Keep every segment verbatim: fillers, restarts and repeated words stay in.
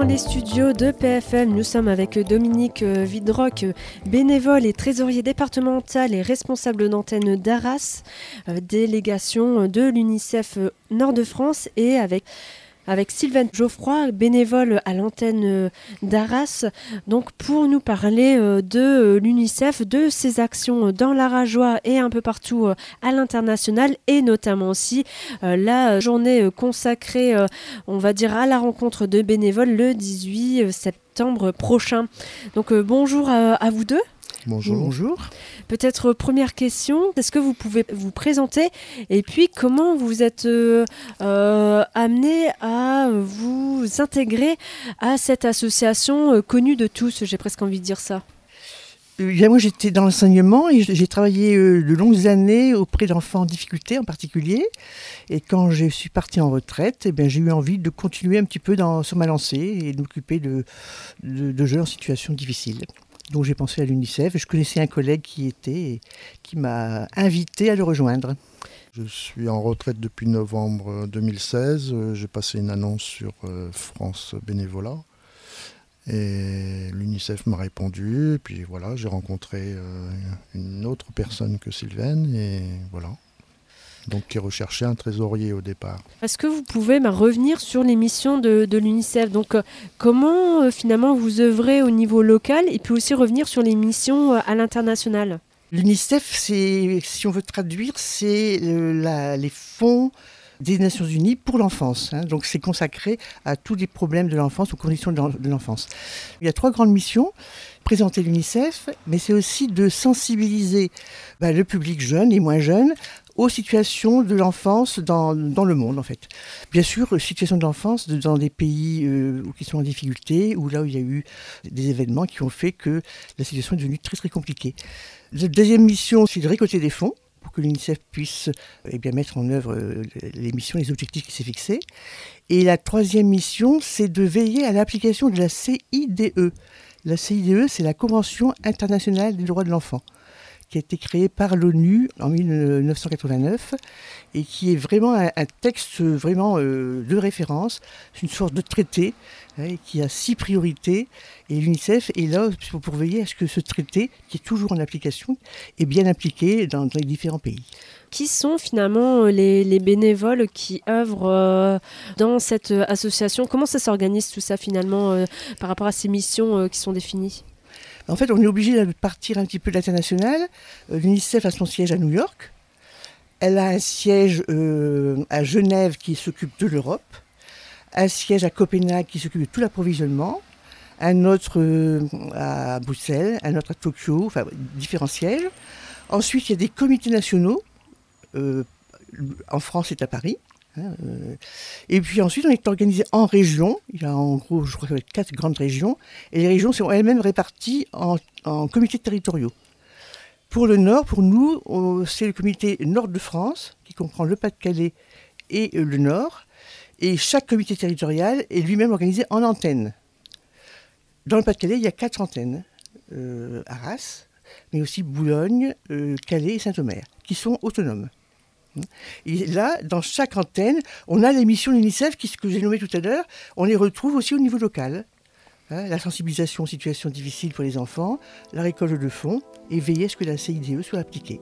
les studios de P F M, nous sommes avec Dominique Vidroc, bénévole et trésorier départemental et responsable d'antenne d'Arras, délégation de l'UNICEF Nord-de-France, et avec avec Sylvaine Geoffroy, bénévole à l'antenne d'Arras, donc pour nous parler de l'UNICEF, de ses actions dans l'Arajois et un peu partout à l'international, et notamment aussi la journée consacrée, on va dire, à la rencontre de bénévoles le dix-huit septembre prochain. Donc bonjour à, à vous deux. Bonjour. Bonjour. Peut-être première question, est-ce que vous pouvez vous présenter et puis comment vous êtes euh, euh, amené à vous intégrer à cette association euh, connue de tous, j'ai presque envie de dire ça. Euh, bien, moi j'étais dans l'enseignement et j'ai travaillé euh, de longues années auprès d'enfants en difficulté en particulier. Et quand je suis partie en retraite, eh bien, j'ai eu envie de continuer un petit peu dans, sur ma lancée et de m'occuper de, de, de jeunes en situation difficile. Donc j'ai pensé à l'UNICEF et je connaissais un collègue qui était et qui m'a invité à le rejoindre. Je suis en retraite depuis novembre deux mille seize. J'ai passé une annonce sur France Bénévolat et l'UNICEF m'a répondu. Et puis voilà, j'ai rencontré une autre personne que Sylvaine et voilà. Donc qui recherchait un trésorier au départ. Est-ce que vous pouvez bah, revenir sur les missions de, de l'UNICEF ? Donc euh, comment euh, finalement vous œuvrez au niveau local et puis aussi revenir sur les missions euh, à l'international ? L'UNICEF, c'est, si on veut traduire, c'est euh, la, les fonds des Nations Unies pour l'enfance. Hein. Donc c'est consacré à tous les problèmes de l'enfance, aux conditions de, de l'enfance. Il y a trois grandes missions. Présenter l'UNICEF, mais c'est aussi de sensibiliser bah, le public jeune et moins jeune aux situations de l'enfance dans, dans le monde, en fait. Bien sûr, situation de l'enfance dans des pays euh, qui sont en difficulté, ou là où il y a eu des événements qui ont fait que la situation est devenue très très compliquée. La deuxième mission, c'est de récolter des fonds pour que l'UNICEF puisse eh bien, mettre en œuvre euh, les missions, les objectifs qui s'est fixés. Et la troisième mission, c'est de veiller à l'application de la C I D E. La C I D E, c'est la Convention internationale des droits de l'enfant, qui a été créée par l'ONU en dix-neuf cent quatre-vingt-neuf et qui est vraiment un, un texte vraiment euh, de référence. C'est une sorte de traité hein, qui a six priorités et l'UNICEF est là pour, pour veiller à ce que ce traité, qui est toujours en application, est bien appliqué dans, dans les différents pays. Qui sont finalement les, les bénévoles qui œuvrent euh, dans cette association ? Comment ça s'organise tout ça finalement euh, par rapport à ces missions euh, qui sont définies ? En fait, on est obligé de partir un petit peu de l'international. Euh, L'UNICEF a son siège à New York. Elle a un siège euh, à Genève qui s'occupe de l'Europe. Un siège à Copenhague qui s'occupe de tout l'approvisionnement. Un autre euh, à Bruxelles, un autre à Tokyo, enfin différents sièges. Ensuite, il y a des comités nationaux. Euh, en France, c'est à Paris. Et puis ensuite, on est organisé en régions. Il y a en gros, je crois qu'il y a quatre grandes régions. Et les régions sont elles-mêmes réparties en, en comités territoriaux. Pour le Nord, pour nous, on, c'est le comité Nord de France, qui comprend le Pas-de-Calais et le Nord. Et chaque comité territorial est lui-même organisé en antennes. Dans le Pas-de-Calais, il y a quatre antennes. Euh, Arras, mais aussi Boulogne, euh, Calais et Saint-Omer, qui sont autonomes. Et là, dans chaque antenne, on a les missions de l'UNICEF, qui, ce que j'ai nommé tout à l'heure, on les retrouve aussi au niveau local. Hein, la sensibilisation aux situations difficiles pour les enfants, la récolte de fonds, et veiller à ce que la C I D E soit appliquée.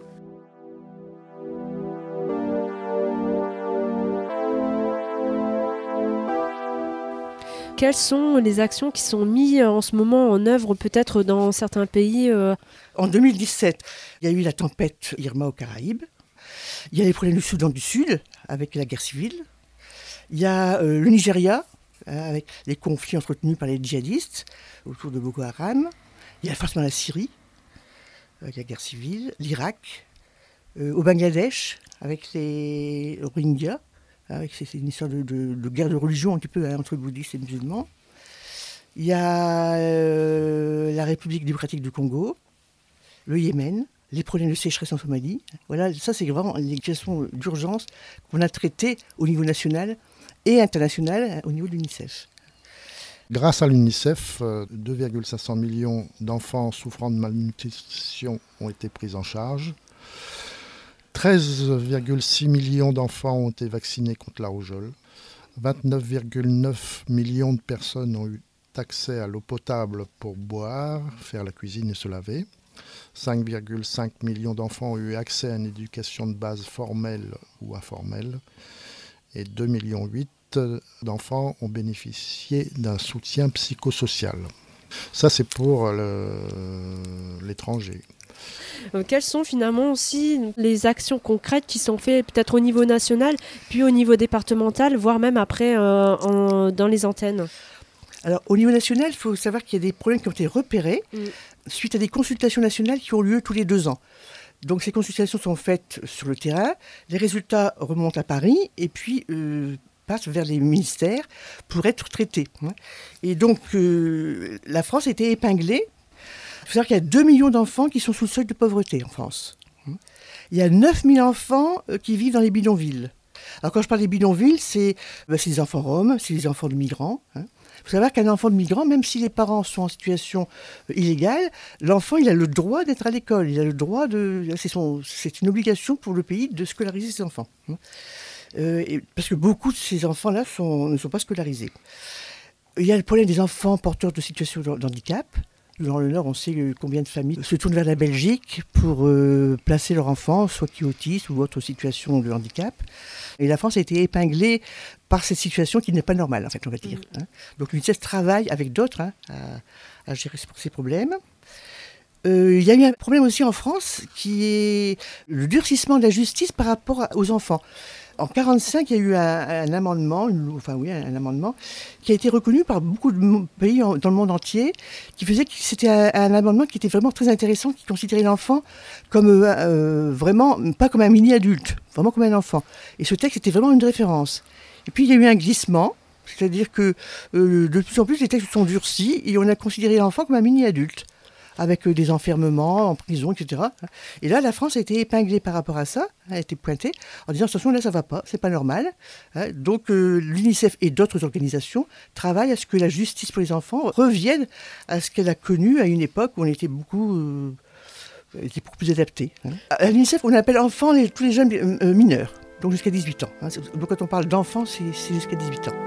Quelles sont les actions qui sont mises en ce moment en œuvre, peut-être dans certains pays euh... En deux mille dix-sept, il y a eu la tempête Irma aux Caraïbes. Il y a les problèmes du Soudan du Sud, avec la guerre civile. Il y a euh, le Nigeria, hein, avec les conflits entretenus par les djihadistes autour de Boko Haram. Il y a forcément la Syrie, avec la guerre civile. L'Irak, euh, au Bangladesh, avec les Rohingyas. Avec, c'est, c'est une histoire de, de, de guerre de religion un petit peu hein, entre bouddhistes et musulmans. Il y a euh, la République démocratique du Congo, le Yémen, les problèmes de sécheresse en Somalie. Voilà, ça c'est vraiment les questions d'urgence qu'on a traitées au niveau national et international au niveau de l'UNICEF. Grâce à l'UNICEF, deux virgule cinq cents millions d'enfants souffrant de malnutrition ont été pris en charge. treize virgule six millions d'enfants ont été vaccinés contre la rougeole. vingt-neuf virgule neuf millions de personnes ont eu accès à l'eau potable pour boire, faire la cuisine et se laver. cinq virgule cinq millions d'enfants ont eu accès à une éducation de base formelle ou informelle. Et deux virgule huit millions d'enfants ont bénéficié d'un soutien psychosocial. Ça, c'est pour le, l'étranger. Euh, quelles sont finalement aussi les actions concrètes qui sont faites peut-être au niveau national, puis au niveau départemental, voire même après euh, en, dans les antennes? Alors, au niveau national, il faut savoir qu'il y a des problèmes qui ont été repérés mm. suite à des consultations nationales qui ont lieu tous les deux ans. Donc, ces consultations sont faites sur le terrain, les résultats remontent à Paris et puis euh, passent vers les ministères pour être traités. Et donc, euh, la France a été épinglée. Il faut savoir qu'il y a deux millions d'enfants qui sont sous le seuil de pauvreté en France. Il y a neuf mille enfants qui vivent dans les bidonvilles. Alors, quand je parle des bidonvilles, c'est, ben, c'est des enfants roms, c'est des enfants de migrants. Hein. Il faut savoir qu'un enfant de migrant, même si les parents sont en situation illégale, l'enfant, il a le droit d'être à l'école. Il a le droit de... C'est, son, c'est une obligation pour le pays de scolariser ses enfants. Euh, et, parce que beaucoup de ces enfants-là sont, ne sont pas scolarisés. Il y a le problème des enfants porteurs de situations de handicap. Dans le Nord, on sait combien de familles se tournent vers la Belgique pour euh, placer leur enfant, soit qui est autiste ou autre situation de handicap. Et la France a été épinglée par cette situation qui n'est pas normale, en fait, on va dire. Mmh. Hein. Donc l'UNICEF travaille avec d'autres hein, à, à gérer ces problèmes. Euh, il y a eu un problème aussi en France qui est le durcissement de la justice par rapport aux enfants. En mille neuf cent quarante-cinq, il y a eu un, un amendement, une, enfin oui, un, un amendement qui a été reconnu par beaucoup de pays en, dans le monde entier, qui faisait que c'était un, un amendement qui était vraiment très intéressant, qui considérait l'enfant comme euh, euh, vraiment, pas comme un mini-adulte, vraiment comme un enfant. Et ce texte était vraiment une référence. Et puis il y a eu un glissement, c'est-à-dire que euh, de plus en plus les textes sont durcis et on a considéré l'enfant comme un mini-adulte, avec des enfermements en prison, et cetera. Et là, la France a été épinglée par rapport à ça, a été pointée, en disant, attention, là, ça ne va pas, c'est pas normal. Donc, euh, l'UNICEF et d'autres organisations travaillent à ce que la justice pour les enfants revienne à ce qu'elle a connu à une époque où on était beaucoup, euh, était beaucoup plus adapté. À l'UNICEF, on appelle enfants les, tous les jeunes euh, mineurs, donc jusqu'à dix-huit ans. Donc, quand on parle d'enfants, c'est, c'est jusqu'à dix-huit ans.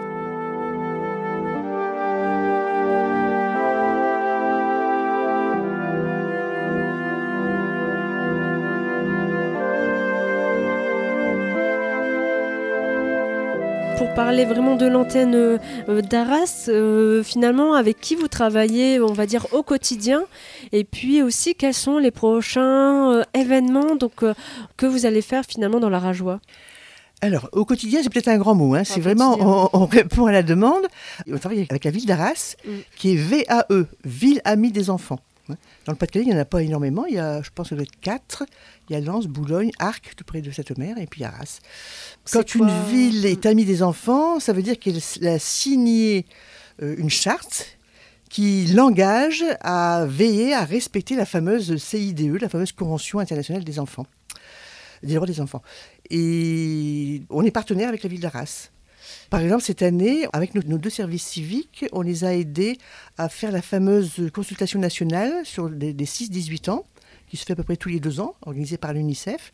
Pour parler vraiment de l'antenne euh, d'Arras, euh, finalement, avec qui vous travaillez, on va dire, au quotidien, et puis aussi, quels sont les prochains euh, événements donc, euh, que vous allez faire finalement dans la Rajoie? Alors, au quotidien, c'est peut-être un grand mot. Hein. C'est vraiment, on, on répond à la demande. On travaille avec la ville d'Arras, mm. qui est V A E, Ville Amie des Enfants. Dans le Pas-de-Calais, il n'y en a pas énormément. Il y a, je pense, qu'il y en a quatre. Il y a Lens, Boulogne, Arques, tout près de Sept-Mers, et puis Arras. Quand une ville est amie des enfants, ça veut dire qu'elle a signé euh, une charte qui l'engage à veiller à respecter la fameuse C I D E, la fameuse Convention internationale des enfants, des droits des enfants. Et on est partenaire avec la ville d'Arras. Par exemple, cette année, avec nos, nos deux services civiques, on les a aidés à faire la fameuse consultation nationale sur des, des six dix-huit ans, qui se fait à peu près tous les deux ans, organisée par l'UNICEF.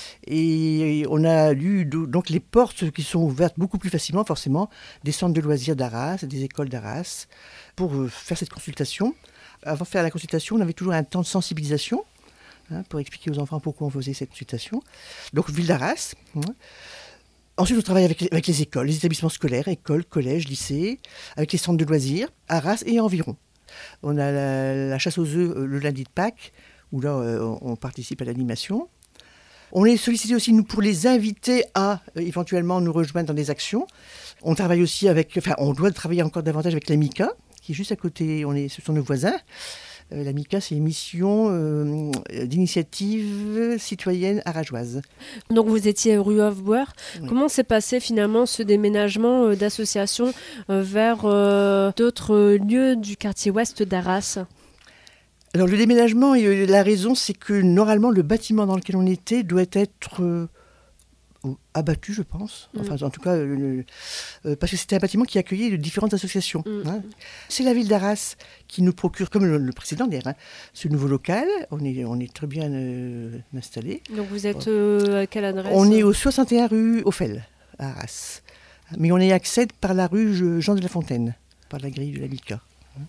Et on a eu donc les portes qui sont ouvertes beaucoup plus facilement, forcément, des centres de loisirs d'Arras, des écoles d'Arras, pour faire cette consultation. Avant de faire la consultation, on avait toujours un temps de sensibilisation, hein, pour expliquer aux enfants pourquoi on faisait cette consultation. Donc, ville d'Arras. Hein. Ensuite, on travaille avec les, avec les écoles, les établissements scolaires, écoles, collèges, lycées, avec les centres de loisirs, Arras et environ. On a la, la chasse aux œufs euh, le lundi de Pâques, où là, euh, on participe à l'animation. On est sollicité aussi, nous, pour les inviter à euh, éventuellement nous rejoindre dans des actions. On travaille aussi avec, enfin, on doit travailler encore davantage avec l'AMICA, qui est juste à côté, on est, ce sont nos voisins. Euh, L'AMICA, c'est une mission euh, d'initiative citoyenne arageoise. Donc vous étiez rue Hofbauer. Oui. Comment s'est passé finalement ce déménagement euh, d'association euh, vers euh, d'autres lieux du quartier ouest d'Arras ? Alors le déménagement, euh, la raison, c'est que normalement le bâtiment dans lequel on était doit être euh, abattu, je pense. Enfin, mmh. en tout cas, euh, euh, parce que c'était un bâtiment qui accueillait de différentes associations. Mmh. Hein. C'est la ville d'Arras qui nous procure, comme le, le précédent d'ailleurs, hein, ce nouveau local. On est, on est très bien euh, installés. Donc vous êtes euh, à quelle adresse ? On est au soixante et un rue Ophel, à Arras. Mais on y accède par la rue Jean de la Fontaine, par la grille de la Mica.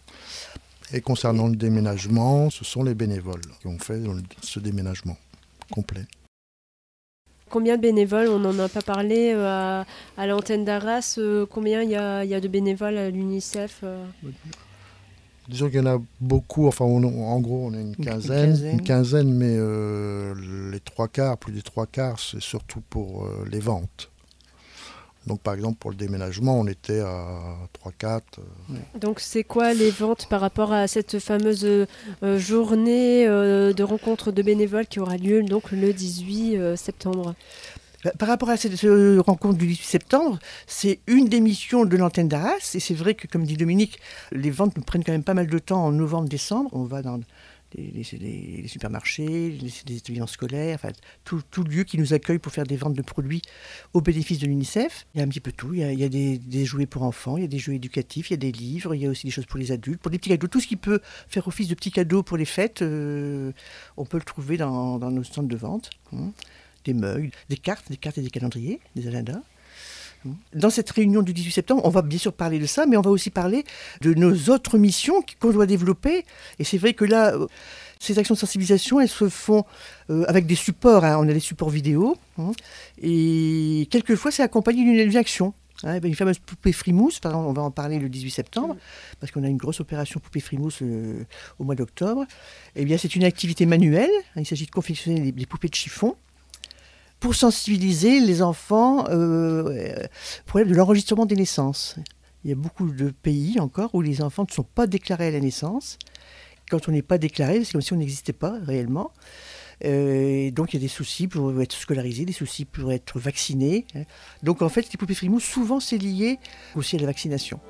Et concernant le déménagement, ce sont les bénévoles qui ont fait ce déménagement complet. Combien de bénévoles? On n'en a pas parlé euh, à, à l'antenne d'Arras. Euh, combien il y a, y a de bénévoles à l'UNICEF euh Disons qu'il y en a beaucoup, enfin on, en gros on a une quinzaine, une quinzaine, une quinzaine mais euh, les trois quarts, plus des trois quarts, c'est surtout pour euh, les ventes. Donc par exemple pour le déménagement, on était à trois quatre. Euh. Donc c'est quoi les ventes par rapport à cette fameuse euh, journée euh, de rencontre de bénévoles qui aura lieu donc le dix-huit septembre? Par rapport à cette euh, rencontre du dix-huit septembre, c'est une des missions de l'antenne d'Arras. Et c'est vrai que, comme dit Dominique, les ventes nous prennent quand même pas mal de temps en novembre-décembre. On va dans les, les, les, les supermarchés, les, les établissements scolaires, enfin, tout, tout lieu qui nous accueille pour faire des ventes de produits au bénéfice de l'UNICEF. Il y a un petit peu tout. Il y a, il y a des, des jouets pour enfants, il y a des jouets éducatifs, il y a des livres, il y a aussi des choses pour les adultes, pour des petits cadeaux. Tout ce qui peut faire office de petits cadeaux pour les fêtes, euh, on peut le trouver dans, dans nos stands de vente. Hum. Des mugs, des cartes, des cartes et des calendriers, des agendas. Dans cette réunion du dix-huit septembre, on va bien sûr parler de ça, mais on va aussi parler de nos autres missions qu'on doit développer. Et c'est vrai que là, ces actions de sensibilisation, elles se font euh, avec des supports. Hein. On a des supports vidéo. Hein, et quelquefois, c'est accompagné d'une action. Hein, une fameuse poupée frimousse, par exemple, on va en parler le dix-huit septembre, parce qu'on a une grosse opération poupée frimousse euh, au mois d'octobre. Eh bien, c'est une activité manuelle. Hein, il s'agit de confectionner des, des poupées de chiffon pour sensibiliser les enfants euh, au problème de l'enregistrement des naissances. Il y a beaucoup de pays encore où les enfants ne sont pas déclarés à la naissance. Quand on n'est pas déclaré, c'est comme si on n'existait pas réellement. Euh, et donc il y a des soucis pour être scolarisé, des soucis pour être vacciné. Donc en fait, les poupées frimousse, souvent c'est lié aussi à la vaccination.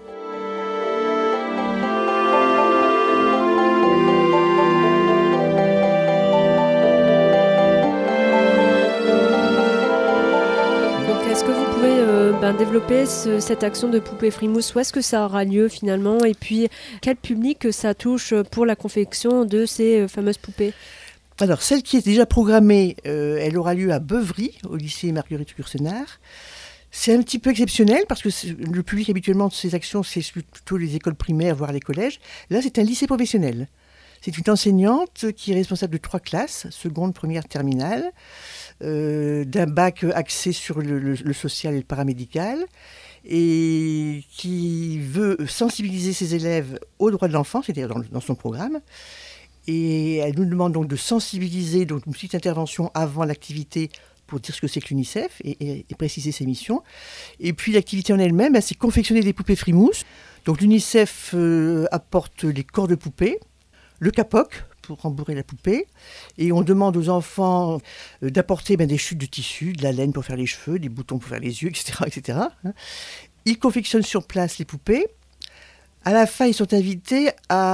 Ben, développer ce, cette action de poupée frimousse, où est-ce que ça aura lieu finalement, et puis quel public ça touche pour la confection de ces fameuses poupées? Alors celle qui est déjà programmée, euh, elle aura lieu à Beuvry, au lycée Marguerite Yourcenar. C'est un petit peu exceptionnel parce que le public habituellement de ces actions, c'est plutôt les écoles primaires, voire les collèges. Là, c'est un lycée professionnel. C'est une enseignante qui est responsable de trois classes, seconde, première, terminale, euh, d'un bac axé sur le, le, le social et le paramédical, et qui veut sensibiliser ses élèves aux droits de l'enfant, c'est-à-dire dans, dans son programme. Et elle nous demande donc de sensibiliser, donc une petite intervention avant l'activité pour dire ce que c'est que l'UNICEF et, et, et préciser ses missions. Et puis l'activité en elle-même, ben, c'est confectionner des poupées frimousse. Donc l'UNICEF euh, apporte les corps de poupées, le capoc pour rembourrer la poupée, et on demande aux enfants euh, d'apporter ben, des chutes de tissu, de la laine pour faire les cheveux, des boutons pour faire les yeux, et cetera, et cetera. Ils confectionnent sur place les poupées. À la fin, ils sont invités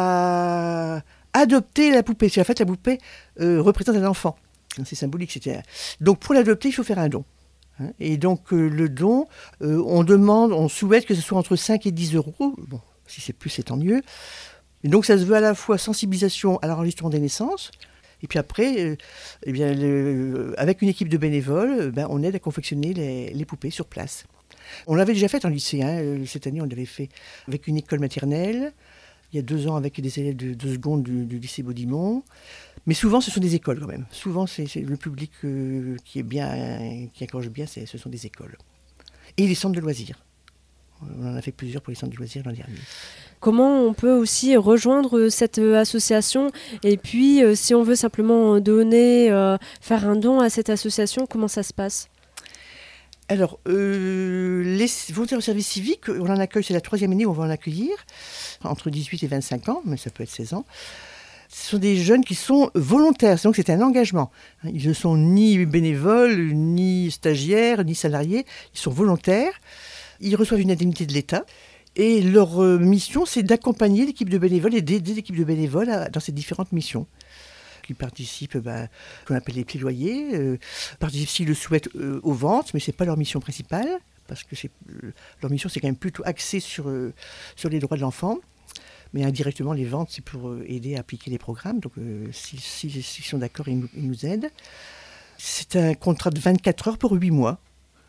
à adopter la poupée. C'est en fait la poupée euh, représente un enfant. C'est symbolique. C'était... Donc pour l'adopter, il faut faire un don. Et donc euh, le don, euh, on demande, on souhaite que ce soit entre cinq et dix euros. Bon, si c'est plus, c'est tant mieux. Et donc ça se veut à la fois sensibilisation à l'enregistrement des naissances, et puis après, euh, eh bien, le, avec une équipe de bénévoles, ben, on aide à confectionner les, les poupées sur place. On l'avait déjà fait en lycée, hein. Cette année on l'avait fait avec une école maternelle, il y a deux ans avec des élèves de, de seconde du, du lycée Baudimont, mais souvent ce sont des écoles quand même. Souvent c'est, c'est le public euh, qui est bien, qui accroche bien, c'est, ce sont des écoles. Et les centres de loisirs. On en a fait plusieurs pour les centres de loisirs l'an dernier. Comment on peut aussi rejoindre cette association, et puis euh, si on veut simplement donner, euh, faire un don à cette association, comment ça se passe? Alors, euh, les volontaires au service civique, on en accueille, c'est la troisième année où on va en accueillir, entre dix-huit et vingt-cinq ans, mais ça peut être seize ans. Ce sont des jeunes qui sont volontaires, donc c'est un engagement. Ils ne sont ni bénévoles, ni stagiaires, ni salariés, ils sont volontaires. Ils reçoivent une indemnité de l'État. Et leur euh, mission, c'est d'accompagner l'équipe de bénévoles et d'aider l'équipe de bénévoles à, dans ces différentes missions. Qui participent, ben, qu'on appelle les plaidoyers, euh, participent s'ils le souhaitent euh, aux ventes, mais ce n'est pas leur mission principale, parce que c'est, euh, leur mission, c'est quand même plutôt axé sur, euh, sur les droits de l'enfant. Mais indirectement, les ventes, c'est pour euh, aider à appliquer les programmes. Donc, euh, s'ils, s'ils, s'ils sont d'accord, ils nous, ils nous aident. C'est un contrat de vingt-quatre heures pour huit mois.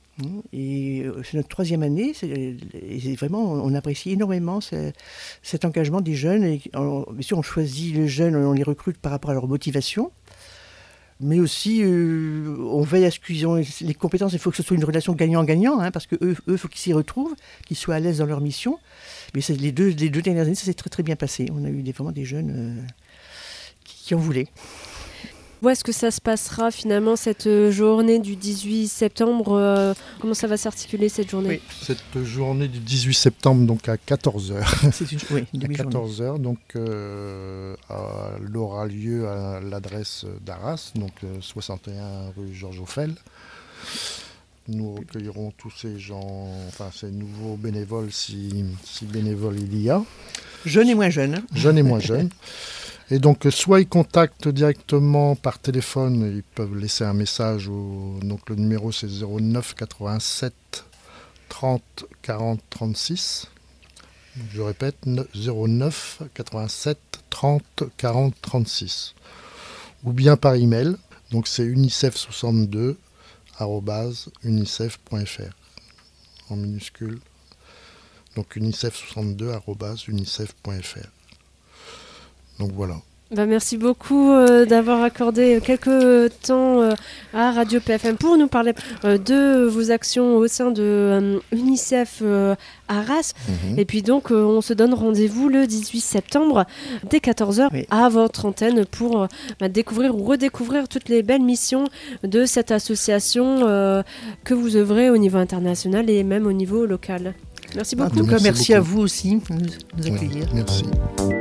Et c'est notre troisième année, c'est, et vraiment, on apprécie énormément ce, cet engagement des jeunes. Et on, bien sûr, on choisit les jeunes, on les recrute par rapport à leur motivation, mais aussi euh, on veille à ce qu'ils ont les compétences. Il faut que ce soit une relation gagnant-gagnant, hein, parce que eux, eux, faut qu'ils s'y retrouvent, qu'ils soient à l'aise dans leur mission. Mais c'est, les, deux, les deux dernières années, ça s'est très très bien passé. On a eu des, vraiment des jeunes euh, qui, qui en voulaient. Où est-ce que ça se passera finalement cette journée du dix-huit septembre euh, Comment ça va s'articuler cette journée ? Oui. Cette journée du dix-huit septembre, donc à quatorze heures. C'est une, oui, une à quatorze heures, donc euh, elle aura lieu à l'adresse d'Arras, donc euh, soixante et un rue Georges Auffel. Nous recueillerons tous ces gens, enfin ces nouveaux bénévoles, si, si bénévoles il y a. Jeunes et moins jeunes. Hein. Jeunes et moins jeunes. Et donc, soit ils contactent directement par téléphone, ils peuvent laisser un message. Au, donc, le numéro, c'est zéro neuf quatre-vingt-sept trente quarante trente-six. Je répète, zéro neuf quatre-vingt-sept trente quarante trente-six. Ou bien par email. Donc, c'est unicef soixante-deux arobase unicef point f r en minuscule. Donc, unicef soixante-deux arobase unicef point f r. Donc voilà. Bah merci beaucoup euh, d'avoir accordé quelques temps euh, à Radio P F M pour nous parler euh, de vos actions au sein de euh, UNICEF euh, Arras. Mm-hmm. Et puis donc, euh, on se donne rendez-vous le dix-huit septembre dès quatorze heures oui. à votre antenne pour euh, bah, découvrir ou redécouvrir toutes les belles missions de cette association euh, que vous œuvrez au niveau international et même au niveau local. Merci beaucoup. En tout cas, merci, merci beaucoup. à vous aussi de nous, nous accueillir. Oui, merci.